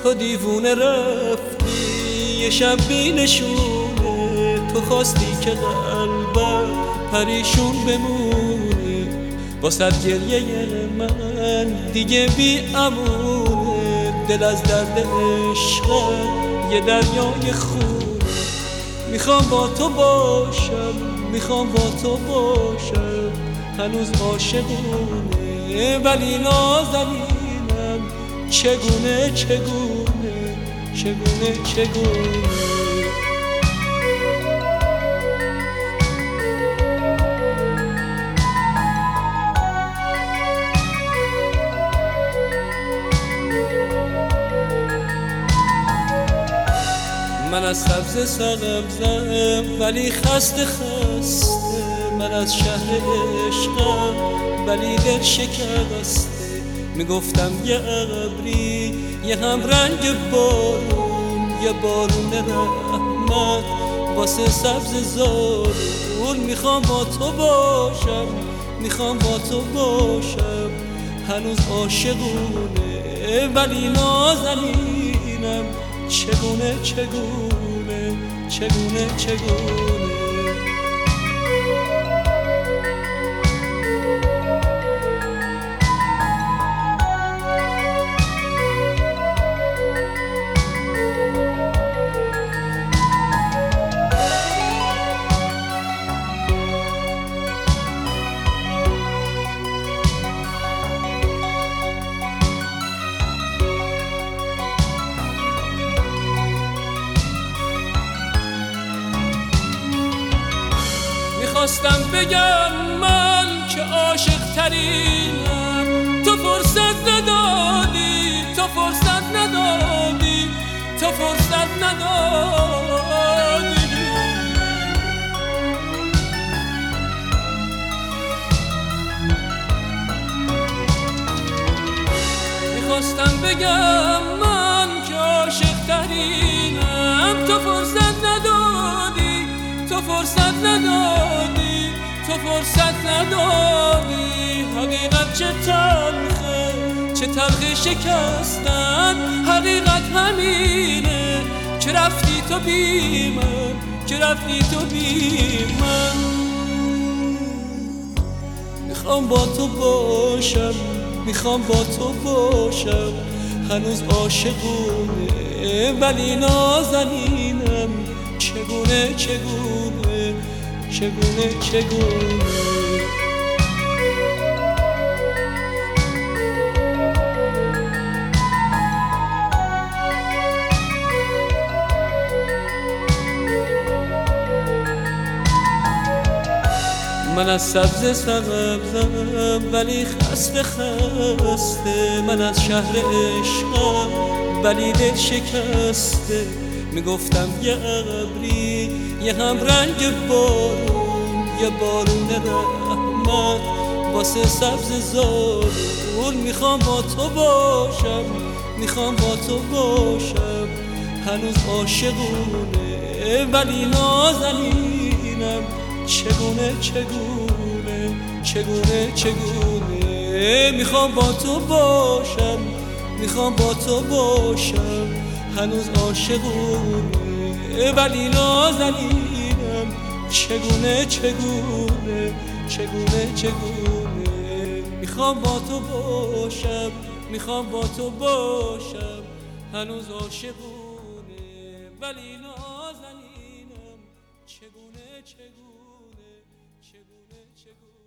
تو دیوونه رفتی یه شب بی نشونه، تو خواستی که قلبم پریشون بمونه، واسه گریه من دیگه بی امونه، دل از درد عشقم یه دریای خونه. میخوام با تو باشم، میخوام با تو باشم، هنوز عاشقونه ولی نازنینم، چگونه چگونه چگونه چگونه. من از سبز سبزم ولی خسته خسته، من از شهر عشقم ولی دل شکسته، میگفتم یه ابری یه هم رنگ بارون، یه بارون رحمت واسه سبز زارون. میخوام با تو باشم، میخوام با تو باشم، هنوز عاشقونه ولی نازنینم، چگونه چگونه چگونه چگونه. خواستم بگم من که عاشق ترینم، تو فرصت ندادی، تو فرصت ندادی، تو فرصت ندادی. میخواستم بگم من که عاشق ترینم، تو فرصت ندادی، تو فرصت ندادی، تو فرصت ندادی. حقیقت چه تلخه، چه تلخ شکستن، حقیقت همینه که رفتی تو بی من، که رفتی تو بی من. میخوام با تو باشم، میخوام با تو باشم، هنوز عاشقونه ولی نازنینم، چگونه چگونه چگونه چگونه. من از سبز سبزم ولی خسته خسته، من از شهر عشقم ولی دل شکسته، میگفتم یه ابری یه هم رنگ بارون، یه بارون رحمت واسه سبز زارون. میخوام با تو باشم، میخوام با تو باشم، هنوز عاشقونه ولی نازنینم، چگونه چگونه چگونه چگونه. میخوام با تو باشم، میخوام با تو باشم، هنوز عاشقونه ولی نازنینم، چگونه چگونه چگونه چگونه. میخوام با تو باشم، میخوام با تو باشم، هنوز عاشقونه ولی نازنینم، چگونه چگونه چگونه چگونه.